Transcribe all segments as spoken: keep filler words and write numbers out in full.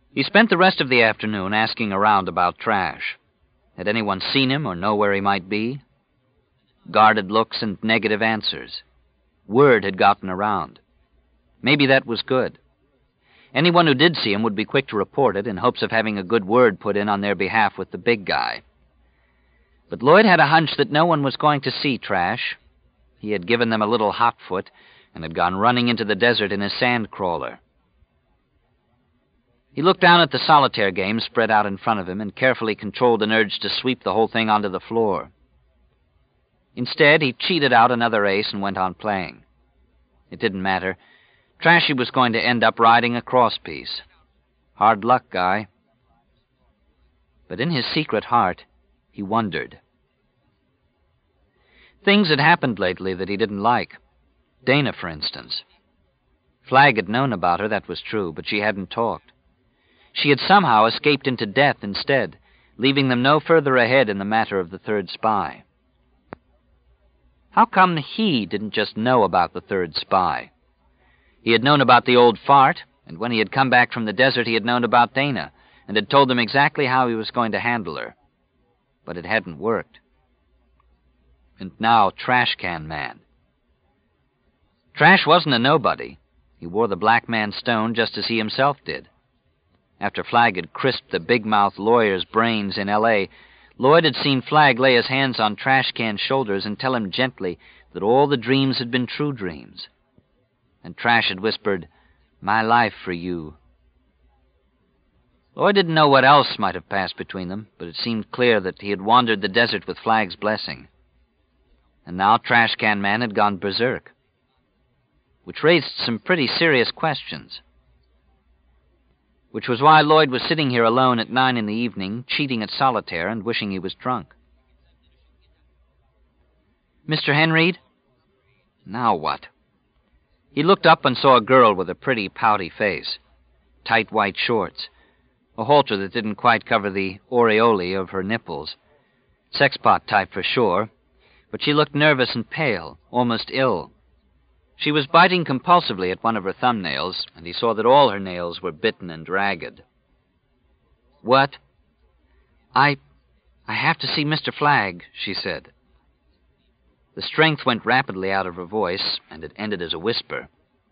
He spent the rest of the afternoon asking around about Trash. Had anyone seen him or know where he might be? Guarded looks and negative answers. Word had gotten around. Maybe that was good. Anyone who did see him would be quick to report it in hopes of having a good word put in on their behalf with the big guy. But Lloyd had a hunch that no one was going to see Trash. He had given them a little hot foot and had gone running into the desert in his sand crawler. He looked down at the solitaire game spread out in front of him and carefully controlled an urge to sweep the whole thing onto the floor. Instead, he cheated out another ace and went on playing. It didn't matter. Trashy was going to end up riding a crosspiece. Hard luck, guy. But in his secret heart, he wondered. Things had happened lately that he didn't like. Dana, for instance. Flagg had known about her, that was true, but she hadn't talked. She had somehow escaped into death instead, leaving them no further ahead in the matter of the third spy. How come he didn't just know about the third spy? He had known about the old fart, and when he had come back from the desert, he had known about Dana, and had told them exactly how he was going to handle her. But it hadn't worked. And now, Trash Can Man. Trash wasn't a nobody. He wore the black man's stone just as he himself did. After Flagg had crisped the big-mouthed lawyer's brains in L A, Lloyd had seen Flagg lay his hands on Trash Can's shoulders and tell him gently that all the dreams had been true dreams. And Trash had whispered, "My life for you." Lloyd didn't know what else might have passed between them, but it seemed clear that he had wandered the desert with Flagg's blessing. And now Trash Can Man had gone berserk, which raised some pretty serious questions. Which was why Lloyd was sitting here alone at nine in the evening, cheating at solitaire and wishing he was drunk. "Mister Henreid?" Now what? He looked up and saw a girl with a pretty, pouty face, tight white shorts, a halter that didn't quite cover the aureole of her nipples. Sexpot type for sure, but she looked nervous and pale, almost ill. She was biting compulsively at one of her thumbnails, and he saw that all her nails were bitten and ragged. "What?" I... I have to see Mister Flagg," she said. The strength went rapidly out of her voice, and it ended as a whisper.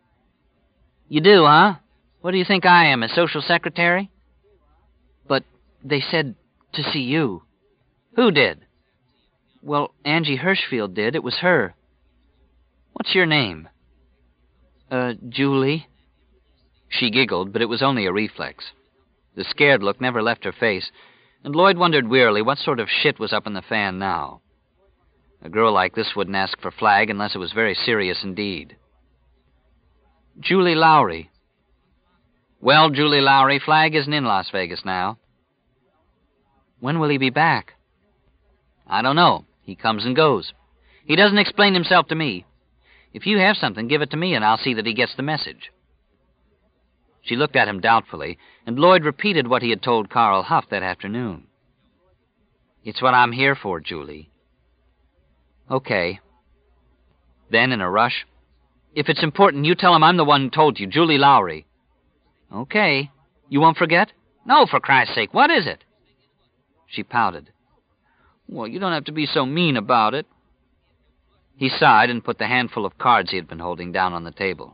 "You do, huh? What do you think I am, a social secretary?" "But they said to see you." "Who did?" "Well, Angie Hirschfield did. It was her." "What's your name?" Uh, Julie." She giggled, but it was only a reflex. The scared look never left her face, and Lloyd wondered wearily what sort of shit was up in the fan now. A girl like this wouldn't ask for Flagg unless it was very serious indeed. "Julie Lowry." "Well, Julie Lowry, Flagg isn't in Las Vegas now." "When will he be back?" "I don't know. He comes and goes. He doesn't explain himself to me. If you have something, give it to me, and I'll see that he gets the message." She looked at him doubtfully, and Lloyd repeated what he had told Carl Huff that afternoon. "It's what I'm here for, Julie." "Okay." Then, in a rush, "If it's important, you tell him I'm the one who told you, Julie Lowry." "Okay. You won't forget?" "No, for Christ's sake, what is it?" She pouted. "Well, you don't have to be so mean about it." He sighed and put the handful of cards he had been holding down on the table.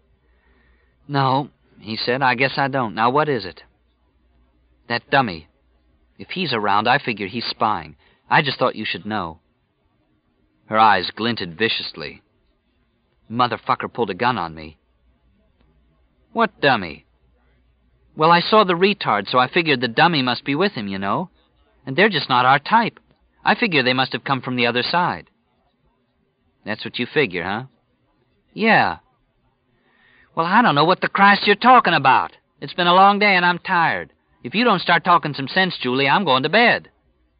"No," he said, "I guess I don't. Now, what is it?" "That dummy. If he's around, I figure he's spying. I just thought you should know." Her eyes glinted viciously. "Motherfucker pulled a gun on me." "What dummy?" "Well, I saw the retard, so I figured the dummy must be with him, you know. And they're just not our type. I figure they must have come from the other side." "That's what you figure, huh?" "Yeah." "Well, I don't know what the Christ you're talking about. It's been a long day and I'm tired. If you don't start talking some sense, Julie, I'm going to bed."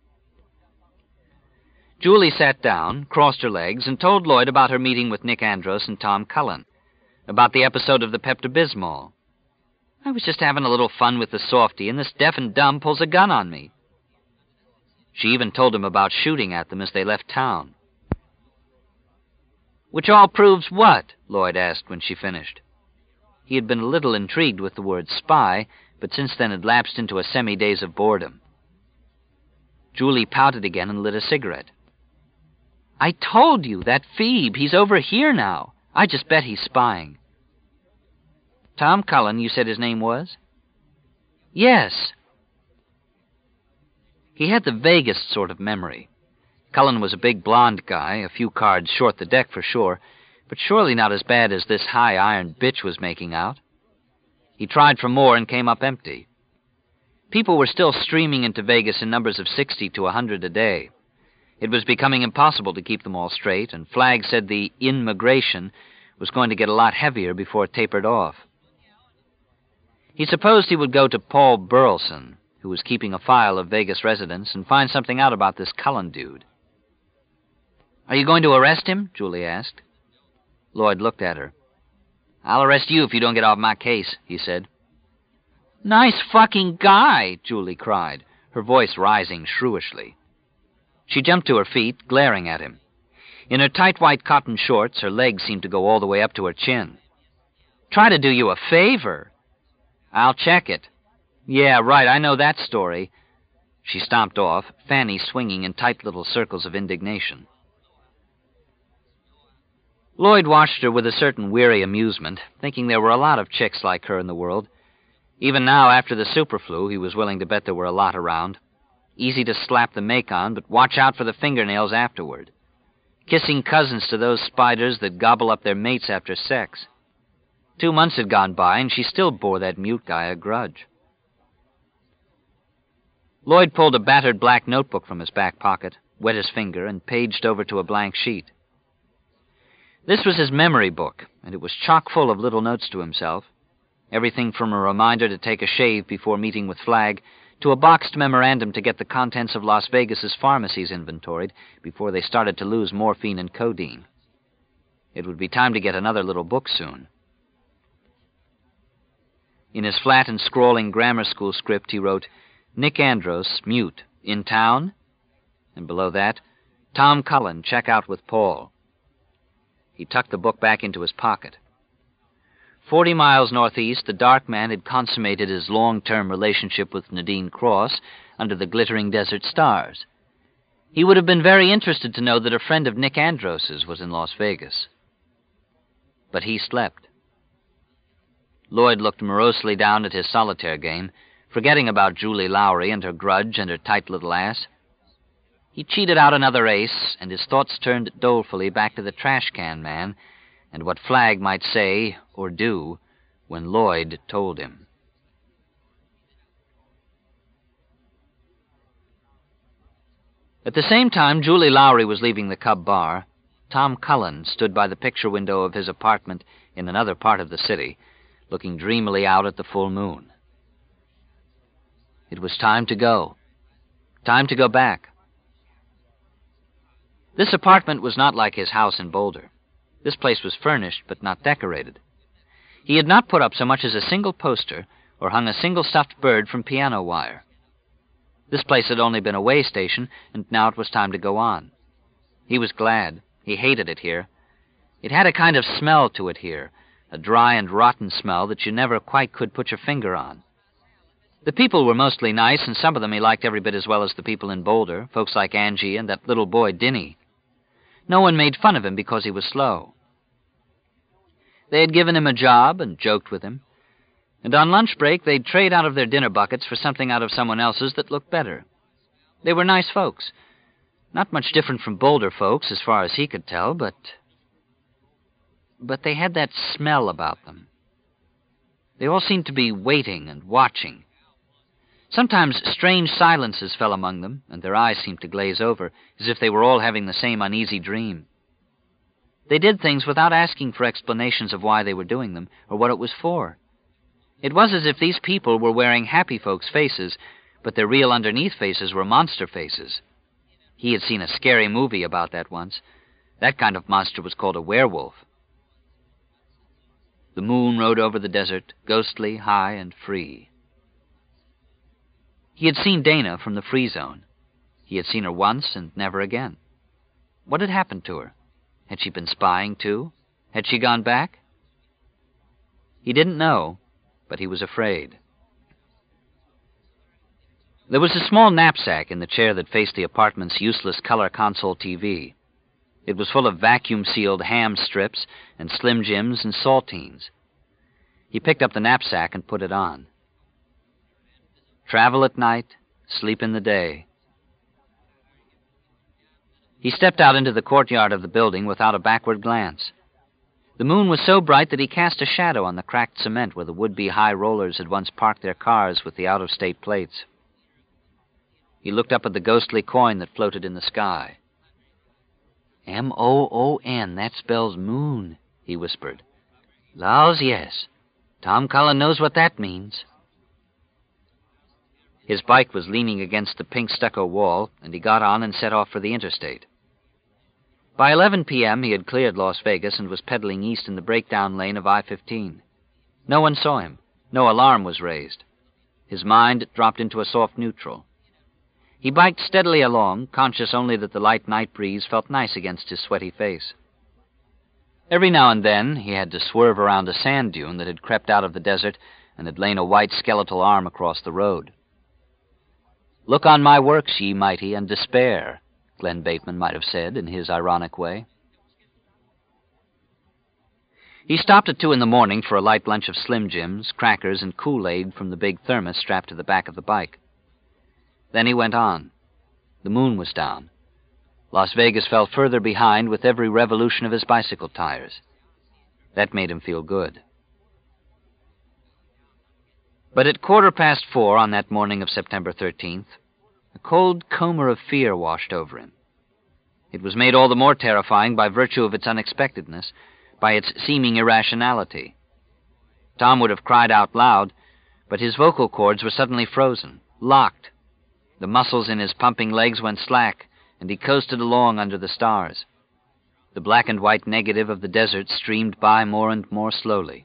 Julie sat down, crossed her legs, and told Lloyd about her meeting with Nick Andros and Tom Cullen, about the episode of the Pepto-Bismol. "I was just having a little fun with the softy, and this deaf and dumb pulls a gun on me." She even told him about shooting at them as they left town. "Which all proves what?" Lloyd asked when she finished. He had been a little intrigued with the word spy, but since then had lapsed into a semi-daze of boredom. Julie pouted again and lit a cigarette. "I told you, that Phoebe, he's over here now. I just bet he's spying." "Tom Cullen, you said his name was?" "Yes." He had the vaguest sort of memory. Cullen was a big blonde guy, a few cards short the deck for sure, but surely not as bad as this high-iron bitch was making out. He tried for more and came up empty. People were still streaming into Vegas in numbers of sixty to a hundred a day. It was becoming impossible to keep them all straight, and Flagg said the in-migration was going to get a lot heavier before it tapered off. He supposed he would go to Paul Burleson, who was keeping a file of Vegas residents, and find something out about this Cullen dude. "Are you going to arrest him?" Julie asked. Lloyd looked at her. "I'll arrest you if you don't get off my case," he said. "Nice fucking guy," Julie cried, her voice rising shrewishly. She jumped to her feet, glaring at him. In her tight white cotton shorts, her legs seemed to go all the way up to her chin. "Try to do you a favor." "I'll check it." "Yeah, right, I know that story." She stomped off, Fanny swinging in tight little circles of indignation. Lloyd watched her with a certain weary amusement, thinking there were a lot of chicks like her in the world. Even now, after the superflu, he was willing to bet there were a lot around. Easy to slap the make on, but watch out for the fingernails afterward. Kissing cousins to those spiders that gobble up their mates after sex. Two months had gone by, and she still bore that mute guy a grudge. Lloyd pulled a battered black notebook from his back pocket, wet his finger, and paged over to a blank sheet. This was his memory book, and it was chock full of little notes to himself. Everything from a reminder to take a shave before meeting with Flagg to a boxed memorandum to get the contents of Las Vegas's pharmacies inventoried before they started to lose morphine and codeine. It would be time to get another little book soon. In his flat and scrawling grammar school script, he wrote, "Nick Andros, mute, in town?" And below that, "Tom Cullen, check out with Paul." He tucked the book back into his pocket. Forty miles northeast, the dark man had consummated his long-term relationship with Nadine Cross under the glittering desert stars. He would have been very interested to know that a friend of Nick Andros's was in Las Vegas. But he slept. Lloyd looked morosely down at his solitaire game, forgetting about Julie Lowry and her grudge and her tight little ass. He cheated out another ace, and his thoughts turned dolefully back to the trash can man and what Flagg might say or do when Lloyd told him. At the same time Julie Lowry was leaving the Cub Bar, Tom Cullen stood by the picture window of his apartment in another part of the city, looking dreamily out at the full moon. It was time to go. Time to go back. This apartment was not like his house in Boulder. This place was furnished, but not decorated. He had not put up so much as a single poster or hung a single stuffed bird from piano wire. This place had only been a way station, and now it was time to go on. He was glad. He hated it here. It had a kind of smell to it here, a dry and rotten smell that you never quite could put your finger on. The people were mostly nice, and some of them he liked every bit as well as the people in Boulder, folks like Angie and that little boy, Dinny. No one made fun of him because he was slow. They had given him a job and joked with him, and on lunch break they'd trade out of their dinner buckets for something out of someone else's that looked better. They were nice folks. Not much different from Boulder folks, as far as he could tell, but... But they had that smell about them. They all seemed to be waiting and watching. Sometimes strange silences fell among them, and their eyes seemed to glaze over, as if they were all having the same uneasy dream. They did things without asking for explanations of why they were doing them, or what it was for. It was as if these people were wearing happy folks' faces, but their real underneath faces were monster faces. He had seen a scary movie about that once. That kind of monster was called a werewolf. The moon rode over the desert, ghostly, high, and free. He had seen Dana from the free zone. He had seen her once and never again. What had happened to her? Had she been spying, too? Had she gone back? He didn't know, but he was afraid. There was a small knapsack in the chair that faced the apartment's useless color console T V. It was full of vacuum-sealed ham strips and Slim Jims and saltines. He picked up the knapsack and put it on. Travel at night, sleep in the day. He stepped out into the courtyard of the building without a backward glance. The moon was so bright that he cast a shadow on the cracked cement where the would-be high rollers had once parked their cars with the out-of-state plates. He looked up at the ghostly coin that floated in the sky. M O O N, that spells moon, he whispered. Laws, yes. Tom Cullen knows what that means. His bike was leaning against the pink stucco wall, and he got on and set off for the interstate. By eleven p.m. he had cleared Las Vegas and was pedaling east in the breakdown lane of I fifteen. No one saw him. No alarm was raised. His mind dropped into a soft neutral. He biked steadily along, conscious only that the light night breeze felt nice against his sweaty face. Every now and then he had to swerve around a sand dune that had crept out of the desert and had lain a white skeletal arm across the road. Look on my works, ye mighty, and despair, Glenn Bateman might have said in his ironic way. He stopped at two in the morning for a light lunch of Slim Jims, crackers, and Kool-Aid from the big thermos strapped to the back of the bike. Then he went on. The moon was down. Las Vegas fell further behind with every revolution of his bicycle tires. That made him feel good. But at quarter past four on that morning of September thirteenth, a cold comber of fear washed over him. It was made all the more terrifying by virtue of its unexpectedness, by its seeming irrationality. Tom would have cried out loud, but his vocal cords were suddenly frozen, locked. The muscles in his pumping legs went slack, and he coasted along under the stars. The black and white negative of the desert streamed by more and more slowly.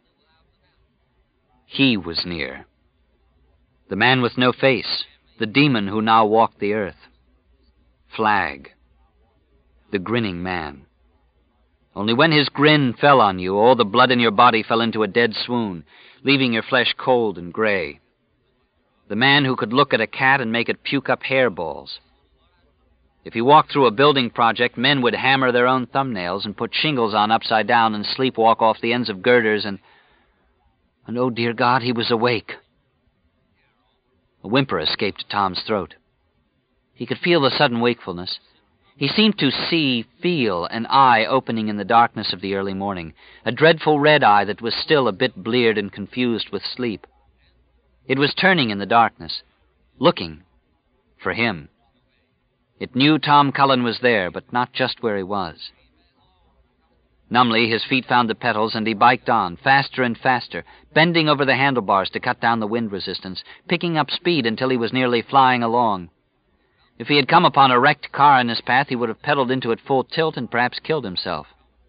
He was near. The man with no face, the demon who now walked the earth. Flag. The grinning man. Only when his grin fell on you, all the blood in your body fell into a dead swoon, leaving your flesh cold and gray. The man who could look at a cat and make it puke up hairballs. If he walked through a building project, men would hammer their own thumbnails and put shingles on upside down and sleepwalk off the ends of girders and... And, oh, dear God, he was awake. A whimper escaped Tom's throat. He could feel the sudden wakefulness. He seemed to see, feel, an eye opening in the darkness of the early morning, a dreadful red eye that was still a bit bleared and confused with sleep. It was turning in the darkness, looking for him. It knew Tom Cullen was there, but not just where he was. Numbly, his feet found the pedals, and he biked on, faster and faster, bending over the handlebars to cut down the wind resistance, picking up speed until he was nearly flying along. If he had come upon a wrecked car in his path, he would have pedaled into it full tilt and perhaps killed himself.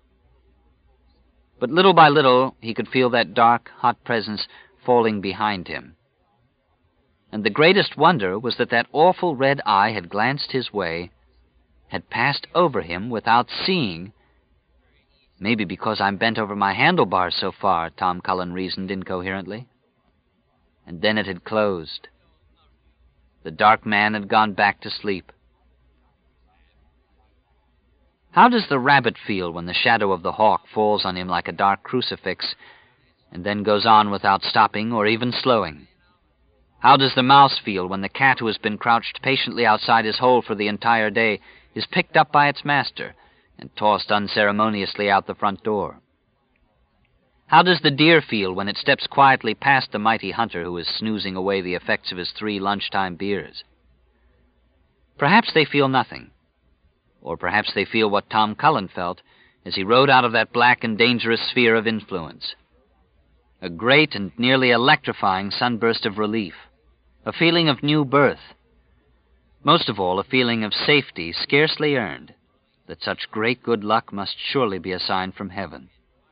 But little by little, he could feel that dark, hot presence falling behind him. And the greatest wonder was that that awful red eye had glanced his way, had passed over him without seeing. Maybe because I'm bent over my handlebars so far, Tom Cullen reasoned incoherently. And then it had closed. The dark man had gone back to sleep. How does the rabbit feel when the shadow of the hawk falls on him like a dark crucifix and then goes on without stopping or even slowing? How does the mouse feel when the cat who has been crouched patiently outside his hole for the entire day is picked up by its master and tossed unceremoniously out the front door? How does the deer feel when it steps quietly past the mighty hunter who is snoozing away the effects of his three lunchtime beers? Perhaps they feel nothing. Or perhaps they feel what Tom Cullen felt as he rode out of that black and dangerous sphere of influence. A great and nearly electrifying sunburst of relief. A feeling of new birth. Most of all, a feeling of safety scarcely earned, that such great good luck must surely be a sign from heaven.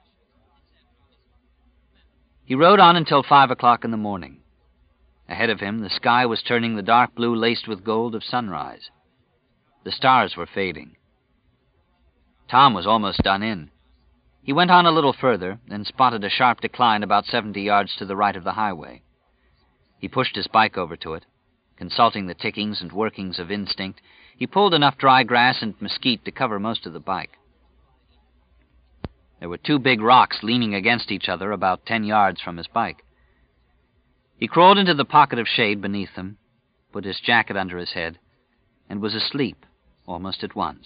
He rode on until five o'clock in the morning. Ahead of him, the sky was turning the dark blue laced with gold of sunrise. The stars were fading. Tom was almost done in. He went on a little further, then spotted a sharp decline about seventy yards to the right of the highway. He pushed his bike over to it. Consulting the tickings and workings of instinct, he pulled enough dry grass and mesquite to cover most of the bike. There were two big rocks leaning against each other about ten yards from his bike. He crawled into the pocket of shade beneath them, put his jacket under his head, and was asleep almost at once.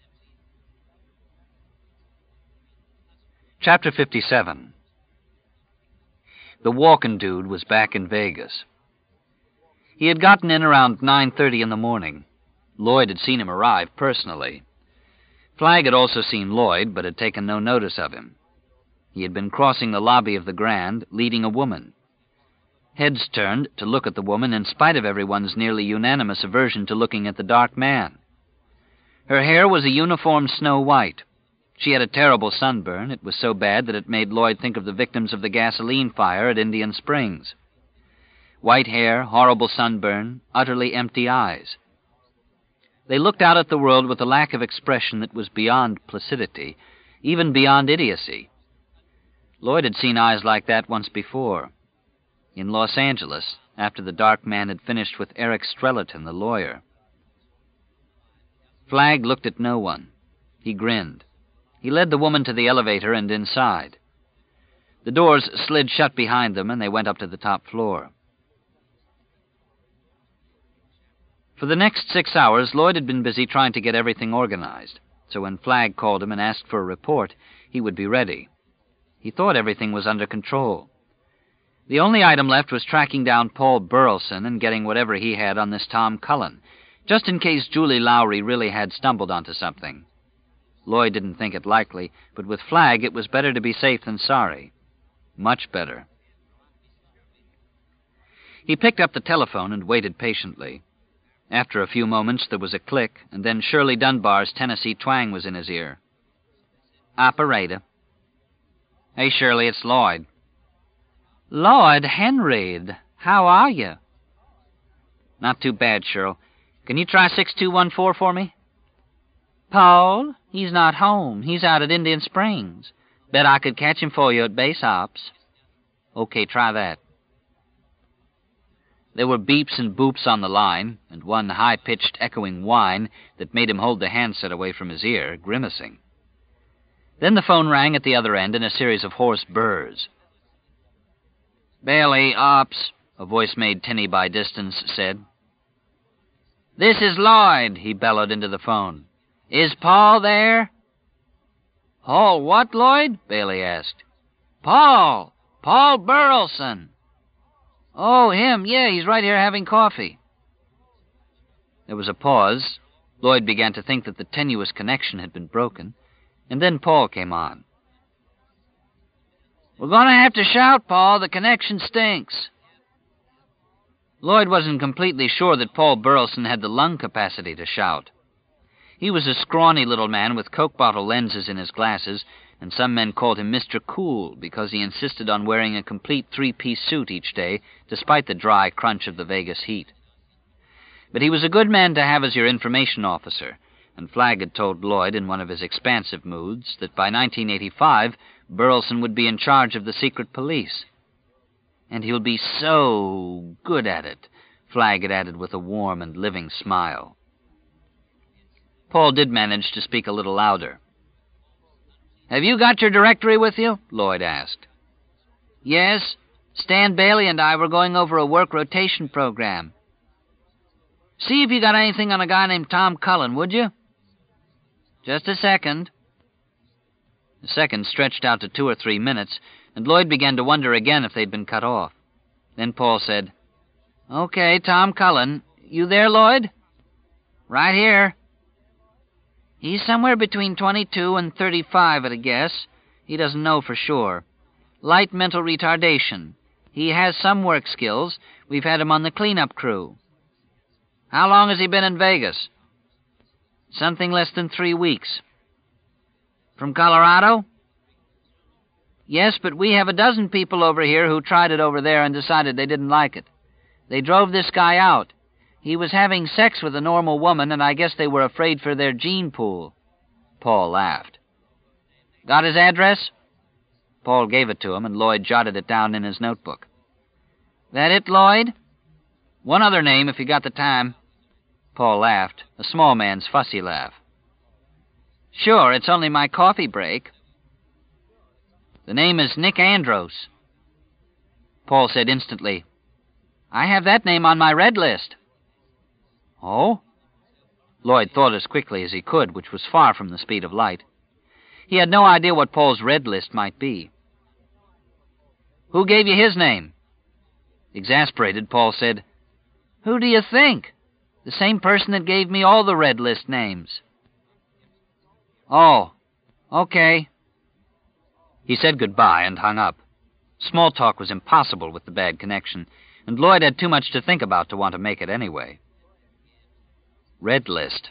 Chapter fifty-seven. The walking dude was back in Vegas. He had gotten in around nine thirty in the morning. Lloyd had seen him arrive personally. Flagg had also seen Lloyd, but had taken no notice of him. He had been crossing the lobby of the Grand, leading a woman. Heads turned to look at the woman in spite of everyone's nearly unanimous aversion to looking at the dark man. Her hair was a uniform snow white. She had a terrible sunburn. It was so bad that it made Lloyd think of the victims of the gasoline fire at Indian Springs. White hair, horrible sunburn, utterly empty eyes. They looked out at the world with a lack of expression that was beyond placidity, even beyond idiocy. Lloyd had seen eyes like that once before. In Los Angeles, after the dark man had finished with Eric Strellerton, the lawyer. Flagg looked at no one. He grinned. He led the woman to the elevator and inside. The doors slid shut behind them, and they went up to the top floor. For the next six hours, Lloyd had been busy trying to get everything organized, so when Flagg called him and asked for a report, he would be ready. He thought everything was under control. The only item left was tracking down Paul Burleson and getting whatever he had on this Tom Cullen, just in case Julie Lowry really had stumbled onto something. Lloyd didn't think it likely, but with Flagg it was better to be safe than sorry. Much better. He picked up the telephone and waited patiently. After a few moments, there was a click, and then Shirley Dunbar's Tennessee twang was in his ear. Operator. Hey, Shirley, it's Lloyd. Lloyd Henry, how are you? Not too bad, Shirl. Can you try six two one four for me? Paul? He's not home. He's out at Indian Springs. Bet I could catch him for you at base ops. Okay, try that. There were beeps and boops on the line, and one high-pitched, echoing whine that made him hold the handset away from his ear, grimacing. Then the phone rang at the other end in a series of hoarse burrs. Bailey, ops, a voice made tinny by distance said. This is Lloyd, he bellowed into the phone. Is Paul there? Paul what, Lloyd? Bailey asked. Paul! Paul Burleson! Oh, him, yeah, he's right here having coffee. There was a pause. Lloyd began to think that the tenuous connection had been broken, and then Paul came on. We're going to have to shout, Paul. The connection stinks. Lloyd wasn't completely sure that Paul Burleson had the lung capacity to shout. He was a scrawny little man with Coke bottle lenses in his glasses, and some men called him Mister Cool because he insisted on wearing a complete three-piece suit each day, despite the dry crunch of the Vegas heat. But he was a good man to have as your information officer, and Flagg had told Lloyd in one of his expansive moods that by nineteen eighty-five, Burleson would be in charge of the secret police. And he'll be so good at it, Flagg had added with a warm and living smile. Paul did manage to speak a little louder. Have you got your directory with you? Lloyd asked. Yes. Stan Bailey and I were going over a work rotation program. See if you got anything on a guy named Tom Cullen, would you? Just a second. The second stretched out to two or three minutes, and Lloyd began to wonder again if they'd been cut off. Then Paul said, Okay, Tom Cullen. You there, Lloyd? Right here. He's somewhere between twenty-two and thirty-five at a guess. He doesn't know for sure. Light mental retardation. He has some work skills. We've had him on the cleanup crew. How long has he been in Vegas? Something less than three weeks. From Colorado? Yes, but we have a dozen people over here who tried it over there and decided they didn't like it. They drove this guy out. He was having sex with a normal woman, and I guess they were afraid for their gene pool. Paul laughed. Got his address? Paul gave it to him, and Lloyd jotted it down in his notebook. That it, Lloyd? One other name, if you got the time. Paul laughed, a small man's fussy laugh. Sure, it's only my coffee break. The name is Nick Andros. Paul said instantly, I have that name on my red list. Oh? Lloyd thought as quickly as he could, which was far from the speed of light. He had no idea what Paul's red list might be. Who gave you his name? Exasperated, Paul said, Who do you think? The same person that gave me all the red list names. Oh, okay. He said goodbye and hung up. Small talk was impossible with the bad connection, and Lloyd had too much to think about to want to make it anyway. Red list.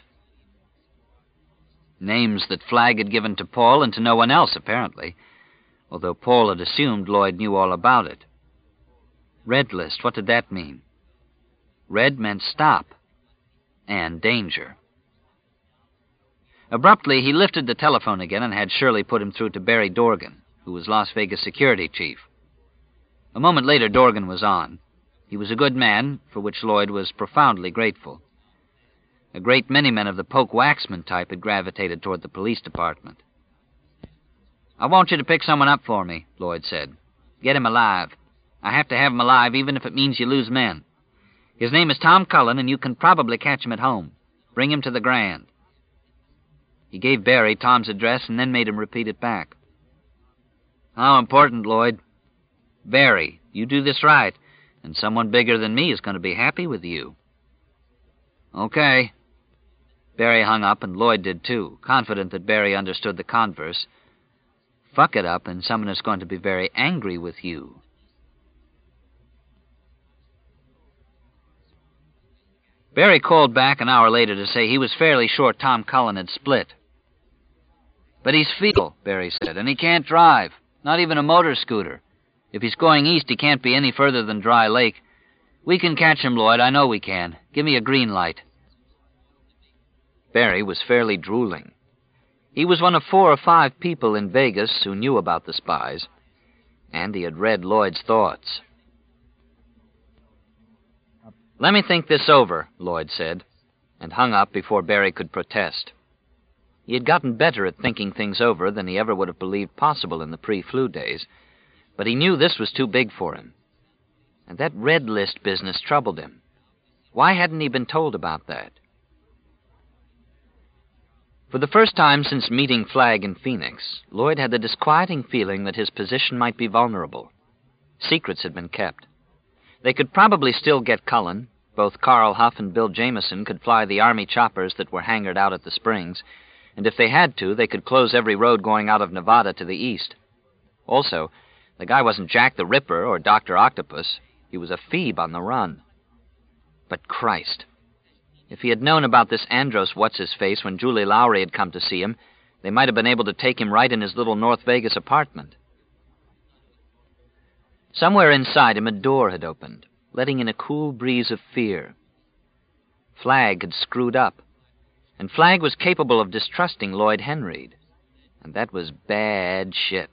Names that Flagg had given to Paul and to no one else, apparently, although Paul had assumed Lloyd knew all about it. Red list, what did that mean? Red meant stop and danger. Abruptly, he lifted the telephone again and had Shirley put him through to Barry Dorgan, who was Las Vegas security chief. A moment later, Dorgan was on. He was a good man, for which Lloyd was profoundly grateful. A great many men of the Poke Waxman type had gravitated toward the police department. I want you to pick someone up for me, Lloyd said. Get him alive. I have to have him alive, even if it means you lose men. His name is Tom Cullen, and you can probably catch him at home. Bring him to the Grand. He gave Barry Tom's address and then made him repeat it back. How important, Lloyd? Barry, you do this right, and someone bigger than me is going to be happy with you. Okay. Barry hung up, and Lloyd did too, confident that Barry understood the converse. Fuck it up, and someone is going to be very angry with you. Barry called back an hour later to say he was fairly sure Tom Cullen had split. But he's feeble, Barry said, and he can't drive, not even a motor scooter. If he's going east, he can't be any further than Dry Lake. We can catch him, Lloyd. I know we can. Give me a green light. Barry was fairly drooling. He was one of four or five people in Vegas who knew about the spies, and he had read Lloyd's thoughts. Let me think this over, Lloyd said, and hung up before Barry could protest. He had gotten better at thinking things over than he ever would have believed possible in the pre-flu days, but he knew this was too big for him. And that red list business troubled him. Why hadn't he been told about that? For the first time since meeting Flagg in Phoenix, Lloyd had the disquieting feeling that his position might be vulnerable. Secrets had been kept. They could probably still get Cullen. Both Carl Huff and Bill Jameson could fly the Army choppers that were hangared out at the Springs, and if they had to, they could close every road going out of Nevada to the east. Also, the guy wasn't Jack the Ripper or Doctor Octopus. He was a Phoebe on the run. But Christ, if he had known about this Andros what's-his-face when Julie Lowry had come to see him, they might have been able to take him right in his little North Vegas apartment. Somewhere inside him a door had opened, letting in a cool breeze of fear. Flagg had screwed up, and Flagg was capable of distrusting Lloyd Henreid, and that was bad shit.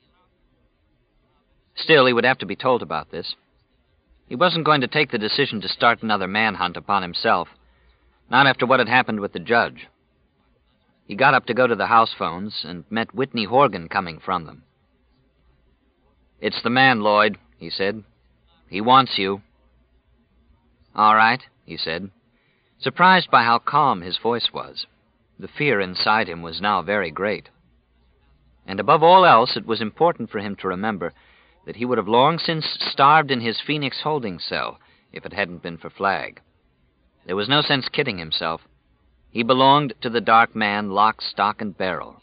Still, he would have to be told about this. He wasn't going to take the decision to start another manhunt upon himself, not after what had happened with the judge. He got up to go to the house phones and met Whitney Horgan coming from them. It's the man, Lloyd, he said. He wants you. All right, he said, surprised by how calm his voice was. The fear inside him was now very great. And above all else, it was important for him to remember that he would have long since starved in his Phoenix holding cell if it hadn't been for Flagg. There was no sense kidding himself. He belonged to the dark man, lock, stock, and barrel.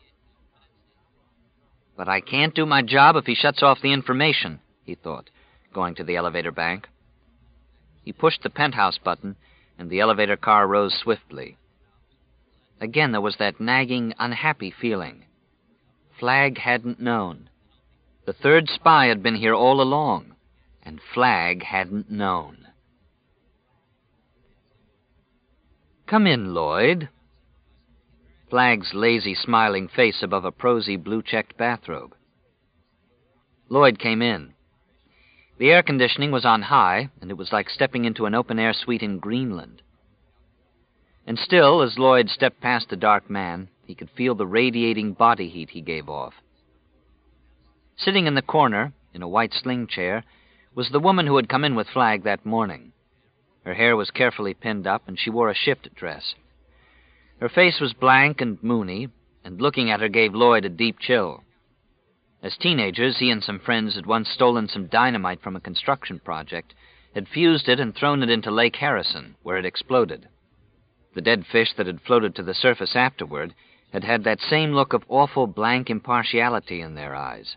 But I can't do my job if he shuts off the information, he thought, going to the elevator bank. He pushed the penthouse button, and the elevator car rose swiftly. Again, there was that nagging, unhappy feeling. Flagg hadn't known. The third spy had been here all along, and Flagg hadn't known. Come in, Lloyd. Flagg's lazy, smiling face above a prosy, blue-checked bathrobe. Lloyd came in. The air conditioning was on high, and it was like stepping into an open-air suite in Greenland. And still, as Lloyd stepped past the dark man, he could feel the radiating body heat he gave off. Sitting in the corner, in a white sling chair, was the woman who had come in with Flagg that morning. Her hair was carefully pinned up, and she wore a shift dress. Her face was blank and moony, and looking at her gave Lloyd a deep chill. As teenagers, he and some friends had once stolen some dynamite from a construction project, had fused it and thrown it into Lake Harrison, where it exploded. The dead fish that had floated to the surface afterward had had that same look of awful blank impartiality in their eyes.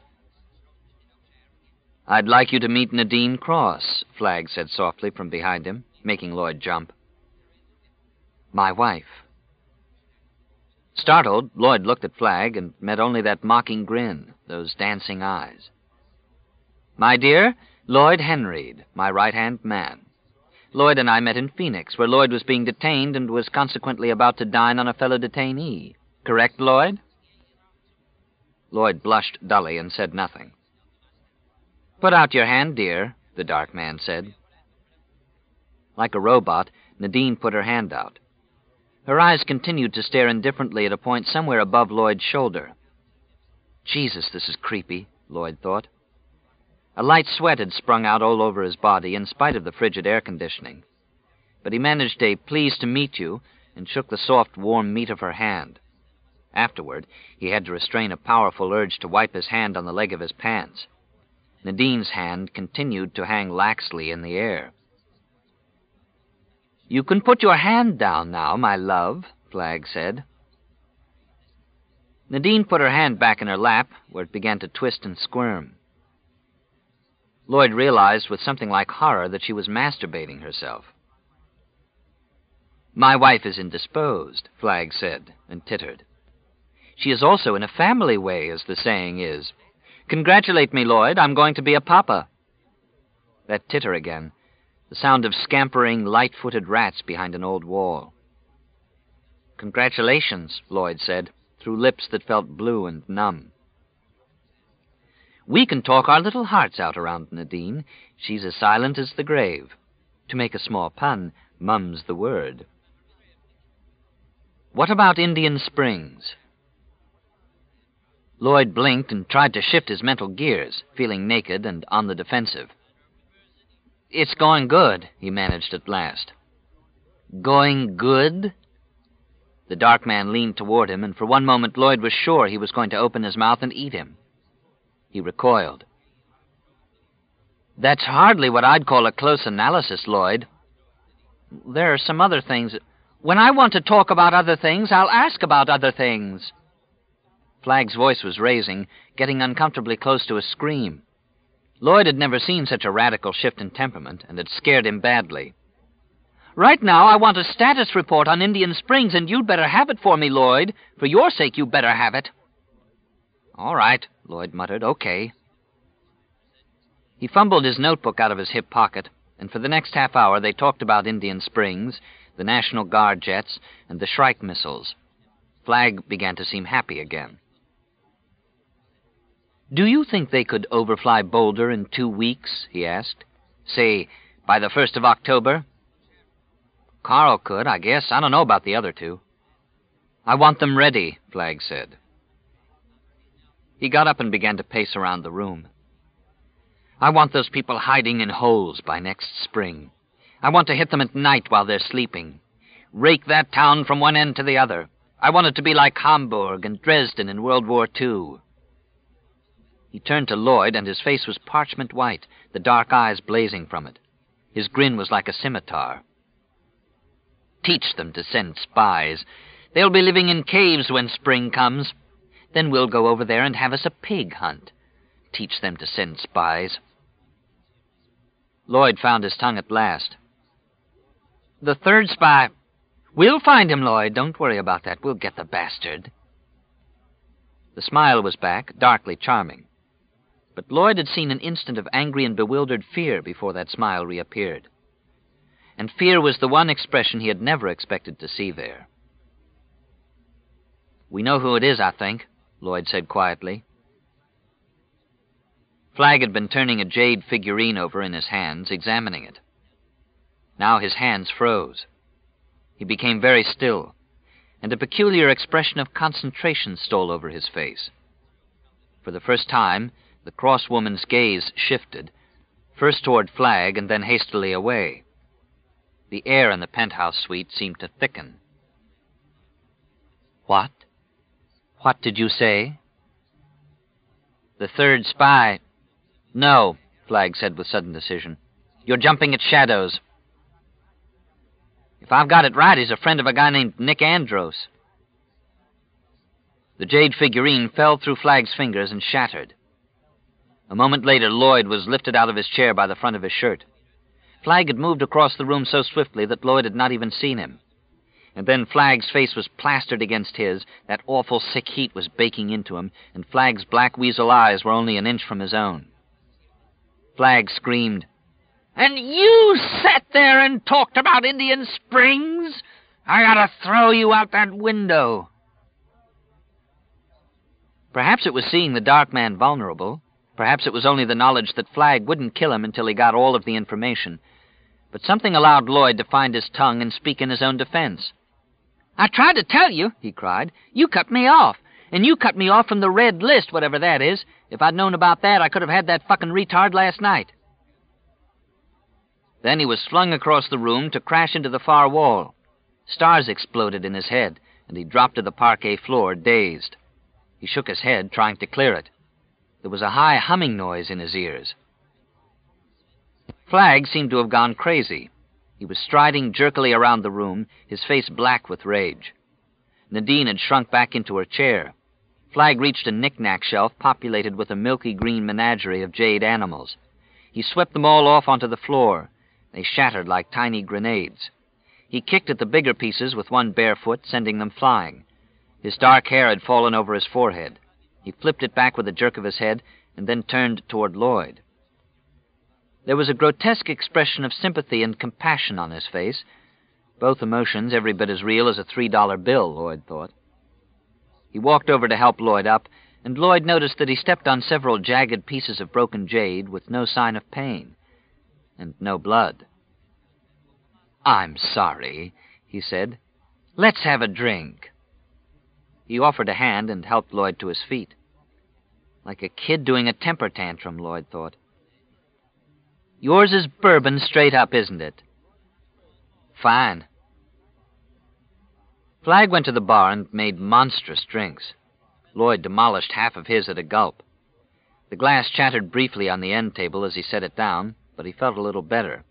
"I'd like you to meet Nadine Cross," Flagg said softly from behind him, making Lloyd jump. "My wife." Startled, Lloyd looked at Flagg and met only that mocking grin, those dancing eyes. "My dear, Lloyd Henreid, my right-hand man. Lloyd and I met in Phoenix, where Lloyd was being detained and was consequently about to dine on a fellow detainee. Correct, Lloyd?" Lloyd blushed dully and said nothing. "Put out your hand, dear," the dark man said. Like a robot, Nadine put her hand out. Her eyes continued to stare indifferently at a point somewhere above Lloyd's shoulder. Jesus, this is creepy, Lloyd thought. A light sweat had sprung out all over his body in spite of the frigid air conditioning. But he managed a "pleased to meet you" and shook the soft, warm meat of her hand. Afterward, he had to restrain a powerful urge to wipe his hand on the leg of his pants. Nadine's hand continued to hang laxly in the air. "You can put your hand down now, my love," Flagg said. Nadine put her hand back in her lap, where it began to twist and squirm. Lloyd realized with something like horror that she was masturbating herself. "My wife is indisposed," Flagg said, and tittered. "She is also in a family way, as the saying is. Congratulate me, Lloyd, I'm going to be a papa." That titter again, the sound of scampering, light-footed rats behind an old wall. "Congratulations," Lloyd said, through lips that felt blue and numb. "We can talk our little hearts out around Nadine. She's as silent as the grave. To make a small pun, mum's the word." "What about Indian Springs?" Lloyd blinked and tried to shift his mental gears, feeling naked and on the defensive. "It's going good," he managed at last. "Going good?" The dark man leaned toward him, and for one moment Lloyd was sure he was going to open his mouth and eat him. He recoiled. "That's hardly what I'd call a close analysis, Lloyd. There are some other things. When I want to talk about other things, I'll ask about other things." Flagg's voice was raising, getting uncomfortably close to a scream. Lloyd had never seen such a radical shift in temperament, and it scared him badly. "Right now, I want a status report on Indian Springs, and you'd better have it for me, Lloyd. For your sake, you better have it." "All right," Lloyd muttered. "Okay." He fumbled his notebook out of his hip pocket, and for the next half hour they talked about Indian Springs, the National Guard jets, and the Shrike missiles. Flagg began to seem happy again. "Do you think they could overfly Boulder in two weeks?" he asked. "Say, by the first of October?" "Carl could, I guess. I don't know about the other two." "I want them ready," Flagg said. He got up and began to pace around the room. "I want those people hiding in holes by next spring. I want to hit them at night while they're sleeping. Rake that town from one end to the other. I want it to be like Hamburg and Dresden in World War Two. He turned to Lloyd, and his face was parchment white, the dark eyes blazing from it. His grin was like a scimitar. "Teach them to send spies. They'll be living in caves when spring comes. Then we'll go over there and have us a pig hunt. Teach them to send spies." Lloyd found his tongue at last. "The third spy. We'll find him, Lloyd. Don't worry about that. We'll get the bastard." The smile was back, darkly charming. But Lloyd had seen an instant of angry and bewildered fear before that smile reappeared. And fear was the one expression he had never expected to see there. "We know who it is, I think," Lloyd said quietly. Flagg had been turning a jade figurine over in his hands, examining it. Now his hands froze. He became very still, and a peculiar expression of concentration stole over his face. For the first time, the cross woman's gaze shifted, first toward Flagg and then hastily away. The air in the penthouse suite seemed to thicken. "What? What did you say?" "The third spy—" "No," Flagg said with sudden decision. "You're jumping at shadows. If I've got it right, he's a friend of a guy named Nick Andros." The jade figurine fell through Flagg's fingers and shattered. A moment later, Lloyd was lifted out of his chair by the front of his shirt. Flagg had moved across the room so swiftly that Lloyd had not even seen him. And then Flagg's face was plastered against his, that awful sick heat was baking into him, and Flagg's black weasel eyes were only an inch from his own. Flagg screamed, "And you sat there and talked about Indian Springs? I ought to throw you out that window." Perhaps it was seeing the dark man vulnerable. Perhaps it was only the knowledge that Flagg wouldn't kill him until he got all of the information. But something allowed Lloyd to find his tongue and speak in his own defense. "I tried to tell you," he cried. "You cut me off. And you cut me off from the red list, whatever that is. If I'd known about that, I could have had that fucking retard last night." Then he was flung across the room to crash into the far wall. Stars exploded in his head, and he dropped to the parquet floor, dazed. He shook his head, trying to clear it. There was a high humming noise in his ears. Flagg seemed to have gone crazy. He was striding jerkily around the room, his face black with rage. Nadine had shrunk back into her chair. Flagg reached a knick-knack shelf populated with a milky green menagerie of jade animals. He swept them all off onto the floor. They shattered like tiny grenades. He kicked at the bigger pieces with one bare foot, sending them flying. His dark hair had fallen over his forehead. He flipped it back with a jerk of his head and then turned toward Lloyd. There was a grotesque expression of sympathy and compassion on his face, both emotions every bit as real as a three-dollar bill, Lloyd thought. He walked over to help Lloyd up, and Lloyd noticed that he stepped on several jagged pieces of broken jade with no sign of pain, and no blood. "I'm sorry," he said. "Let's have a drink." He offered a hand and helped Lloyd to his feet. Like a kid doing a temper tantrum, Lloyd thought. "Yours is bourbon straight up, isn't it?" "Fine." Flagg went to the bar and made monstrous drinks. Lloyd demolished half of his at a gulp. The glass chattered briefly on the end table as he set it down, but he felt a little better.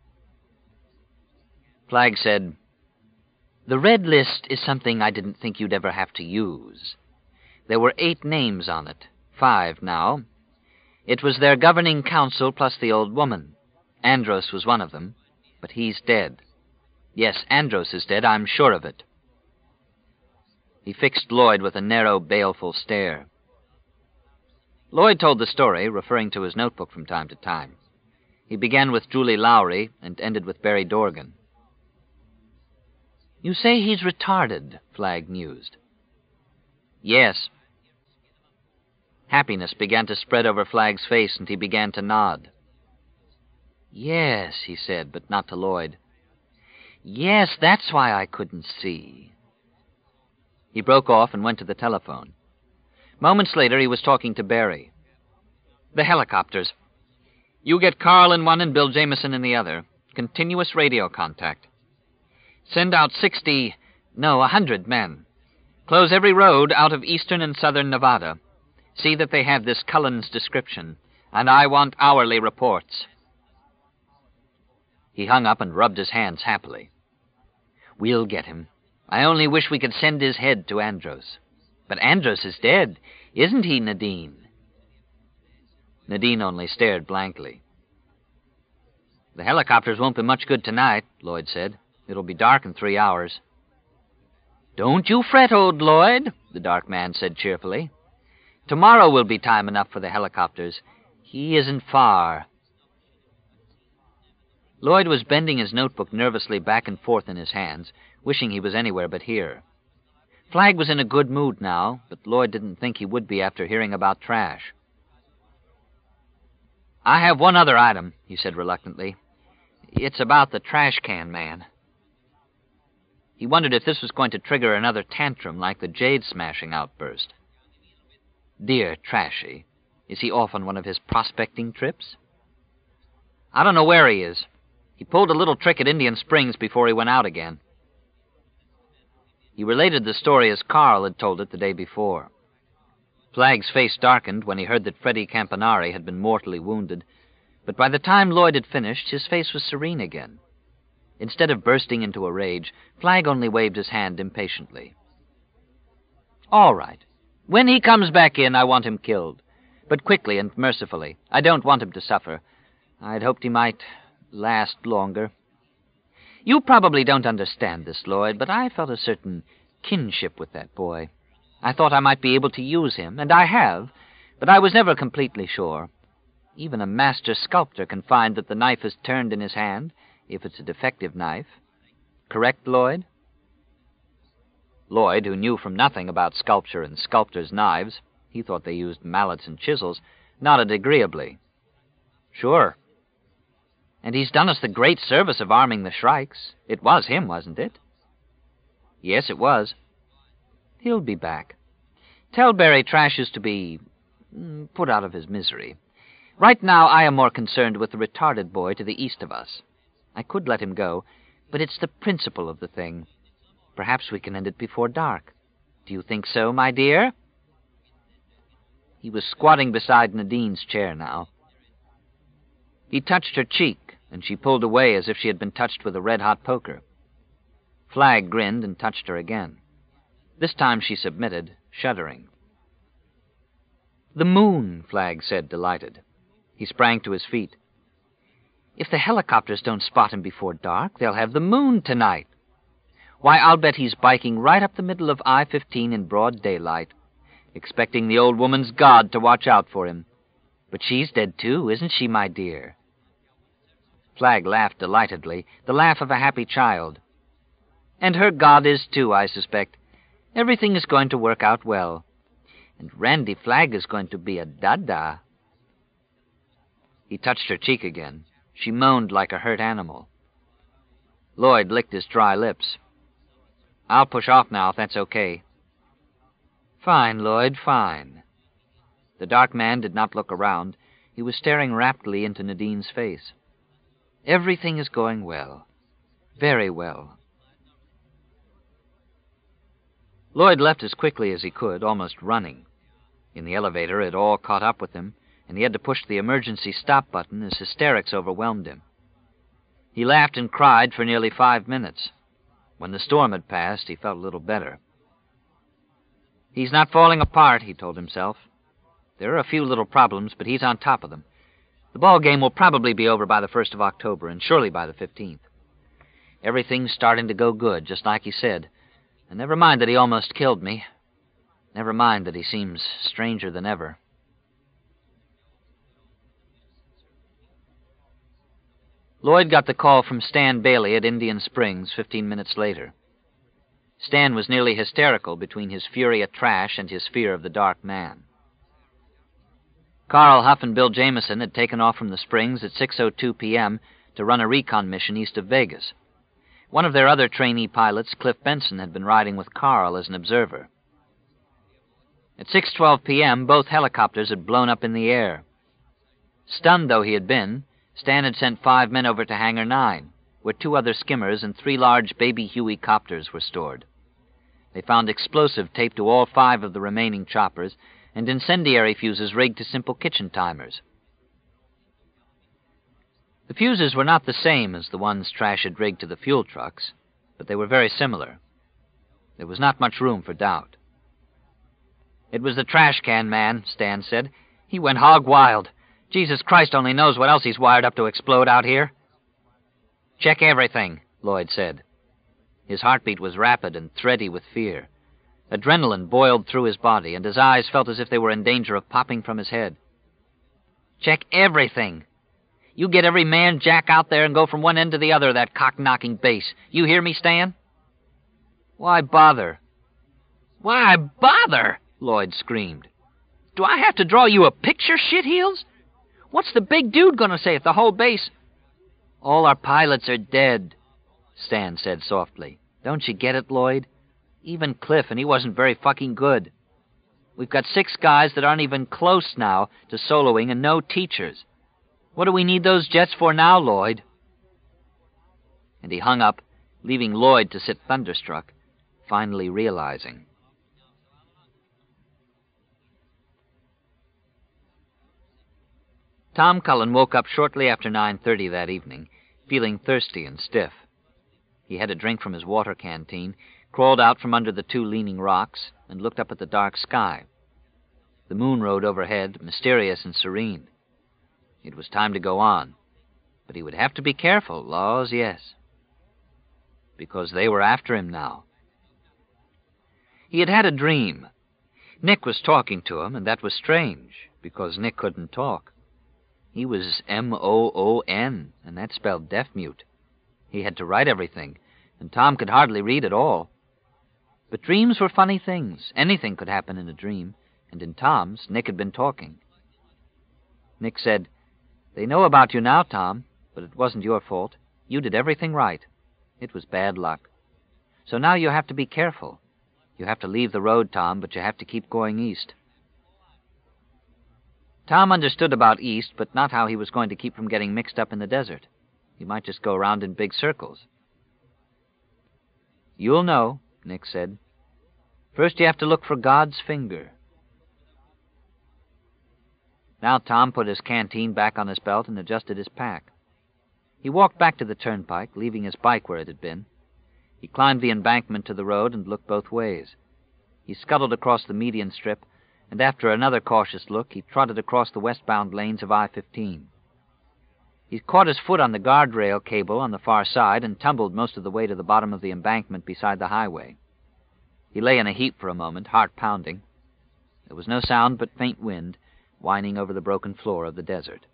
Flagg said, "The red list is something I didn't think you'd ever have to use. There were eight names on it, five now. It was their governing council plus the old woman. Andros was one of them, but he's dead. Yes, Andros is dead, I'm sure of it." He fixed Lloyd with a narrow, baleful stare. Lloyd told the story, referring to his notebook from time to time. He began with Julie Lowry and ended with Barry Dorgan. "You say he's retarded," Flagg mused. "Yes." Happiness began to spread over Flagg's face, and he began to nod. "Yes," he said, but not to Lloyd. "Yes, that's why I couldn't see." He broke off and went to the telephone. Moments later, he was talking to Barry. "The helicopters. You get Carl in one and Bill Jameson in the other. Continuous radio contact. Send out sixty, no, a hundred men. Close every road out of eastern and southern Nevada. See that they have this Cullen's description, and I want hourly reports." He hung up and rubbed his hands happily. "We'll get him. I only wish we could send his head to Andros. But Andros is dead, isn't he, Nadine?" Nadine only stared blankly. "The helicopters won't be much good tonight," Lloyd said. "It'll be dark in three hours." "Don't you fret, old Lloyd," the dark man said cheerfully. "Tomorrow will be time enough for the helicopters. He isn't far." Lloyd was bending his notebook nervously back and forth in his hands, wishing he was anywhere but here. Flagg was in a good mood now, but Lloyd didn't think he would be after hearing about trash. "I have one other item," he said reluctantly. "It's about the trash can man." He wondered if this was going to trigger another tantrum like the jade-smashing outburst. Dear Trashy. Is he off on one of his prospecting trips? "I don't know where he is. He pulled a little trick at Indian Springs before he went out again." He related the story as Carl had told it the day before. Flagg's face darkened when he heard that Freddie Campanari had been mortally wounded, but by the time Lloyd had finished, his face was serene again. Instead of bursting into a rage, Flagg only waved his hand impatiently. "All right. When he comes back in, I want him killed, but quickly and mercifully. I don't want him to suffer. I'd hoped he might last longer. You probably don't understand this, Lloyd, but I felt a certain kinship with that boy. I thought I might be able to use him, and I have, but I was never completely sure. Even a master sculptor can find that the knife is turned in his hand, if it's a defective knife. Correct, Lloyd?" Lloyd, who knew from nothing about sculpture and sculptors' knives, he thought they used mallets and chisels, nodded agreeably. "Sure. And he's done us the great service of arming the Shrikes. It was him, wasn't it?" "Yes, it was." "He'll be back. Tell Barry Trash is to be put out of his misery. Right now I am more concerned with the retarded boy to the east of us. I could let him go, but it's the principle of the thing. Perhaps we can end it before dark. Do you think so, my dear?" He was squatting beside Nadine's chair now. He touched her cheek, and she pulled away as if she had been touched with a red-hot poker. Flagg grinned and touched her again. This time she submitted, shuddering. "The moon," Flagg said, delighted. He sprang to his feet. "If the helicopters don't spot him before dark, they'll have the moon tonight. Why, I'll bet he's biking right up the middle of I fifteen in broad daylight, expecting the old woman's God to watch out for him. But she's dead, too, isn't she, my dear?" Flagg laughed delightedly, the laugh of a happy child. "And her God is, too, I suspect. Everything is going to work out well. And Randy Flagg is going to be a dada." He touched her cheek again. She moaned like a hurt animal. Lloyd licked his dry lips. "I'll push off now, if that's okay." "Fine, Lloyd, fine." The dark man did not look around. He was staring raptly into Nadine's face. "Everything is going well. Very well." Lloyd left as quickly as he could, almost running. In the elevator, it all caught up with him, and he had to push the emergency stop button as hysterics overwhelmed him. He laughed and cried for nearly five minutes. When the storm had passed, he felt a little better. He's not falling apart, he told himself. There are a few little problems, but he's on top of them. The ball game will probably be over by the first of October, and surely by the fifteenth. Everything's starting to go good, just like he said. And never mind that he almost killed me. Never mind that he seems stranger than ever. Lloyd got the call from Stan Bailey at Indian Springs fifteen minutes later. Stan was nearly hysterical between his fury at Trash and his fear of the dark man. Carl Huff and Bill Jameson had taken off from the Springs at six oh two p.m. to run a recon mission east of Vegas. One of their other trainee pilots, Cliff Benson, had been riding with Carl as an observer. At six twelve p.m., both helicopters had blown up in the air. Stunned though he had been, Stan had sent five men over to Hangar nine, where two other skimmers and three large Baby Huey copters were stored. They found explosive taped to all five of the remaining choppers and incendiary fuses rigged to simple kitchen timers. The fuses were not the same as the ones Trash had rigged to the fuel trucks, but they were very similar. There was not much room for doubt. "It was the trash can man," Stan said. "He went hog wild. Jesus Christ only knows what else he's wired up to explode out here." "Check everything," Lloyd said. His heartbeat was rapid and thready with fear. Adrenaline boiled through his body, and his eyes felt as if they were in danger of popping from his head. "Check everything. You get every man jack out there and go from one end to the other of that cock-knocking base. You hear me, Stan?" "Why bother?" Why, bother, Lloyd screamed. Do I have to draw you a picture, shitheels? What's the big dude gonna say if the whole base... All our pilots are dead, Stan said softly. Don't you get it, Lloyd? Even Cliff, and he wasn't very fucking good. We've got six guys that aren't even close now to soloing and no teachers. What do we need those jets for now, Lloyd? And he hung up, leaving Lloyd to sit thunderstruck, finally realizing. Tom Cullen woke up shortly after nine thirty that evening, feeling thirsty and stiff. He had a drink from his water canteen, crawled out from under the two leaning rocks, and looked up at the dark sky. The moon rode overhead, mysterious and serene. It was time to go on, but he would have to be careful, laws, yes, because they were after him now. He had had a dream. Nick was talking to him, and that was strange, because Nick couldn't talk. He was M O O N, and that spelled deaf-mute. He had to write everything, and Tom could hardly read at all. But dreams were funny things. Anything could happen in a dream, and in Tom's, Nick had been talking. Nick said, "They know about you now, Tom, but it wasn't your fault. You did everything right. It was bad luck. So now you have to be careful. You have to leave the road, Tom, but you have to keep going east." Tom understood about east, but not how he was going to keep from getting mixed up in the desert. He might just go around in big circles. "You'll know," Nick said. "First you have to look for God's finger." Now Tom put his canteen back on his belt and adjusted his pack. He walked back to the turnpike, leaving his bike where it had been. He climbed the embankment to the road and looked both ways. He scuttled across the median strip, and after another cautious look, he trotted across the westbound lanes of I fifteen. He caught his foot on the guardrail cable on the far side and tumbled most of the way to the bottom of the embankment beside the highway. He lay in a heap for a moment, heart pounding. There was no sound but faint wind, whining over the broken floor of the desert.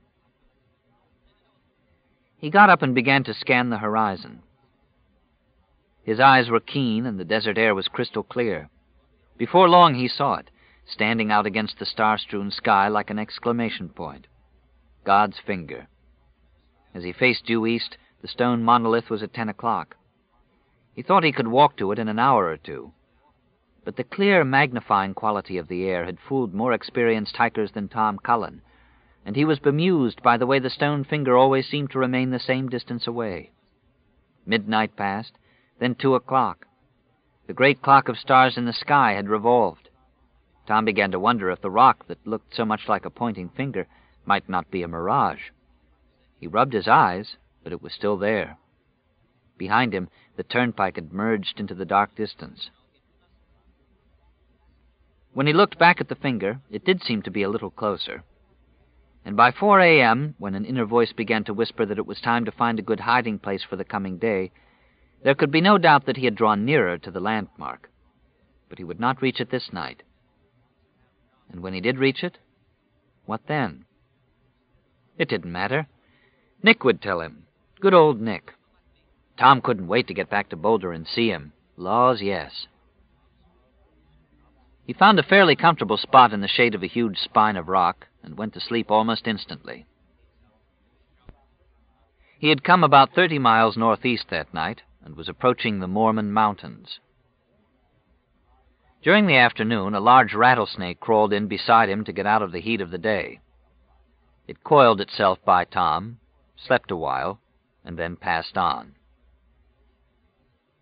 He got up and began to scan the horizon. His eyes were keen, and the desert air was crystal clear. Before long he saw it, standing out against the star-strewn sky like an exclamation point. God's finger. As he faced due east, the stone monolith was at ten o'clock. He thought he could walk to it in an hour or two. But the clear, magnifying quality of the air had fooled more experienced hikers than Tom Cullen, and he was bemused by the way the stone finger always seemed to remain the same distance away. Midnight passed, then two o'clock. The great clock of stars in the sky had revolved. Tom began to wonder if the rock that looked so much like a pointing finger might not be a mirage. He rubbed his eyes, but it was still there. Behind him, the turnpike had merged into the dark distance. When he looked back at the finger, it did seem to be a little closer. And by four a.m., when an inner voice began to whisper that it was time to find a good hiding place for the coming day, there could be no doubt that he had drawn nearer to the landmark. But he would not reach it this night. And when he did reach it, what then? It didn't matter. Nick would tell him. Good old Nick. Tom couldn't wait to get back to Boulder and see him. Laws, yes. He found a fairly comfortable spot in the shade of a huge spine of rock and went to sleep almost instantly. He had come about thirty miles northeast that night and was approaching the Mormon Mountains. During the afternoon, a large rattlesnake crawled in beside him to get out of the heat of the day. It coiled itself by Tom, slept a while, and then passed on.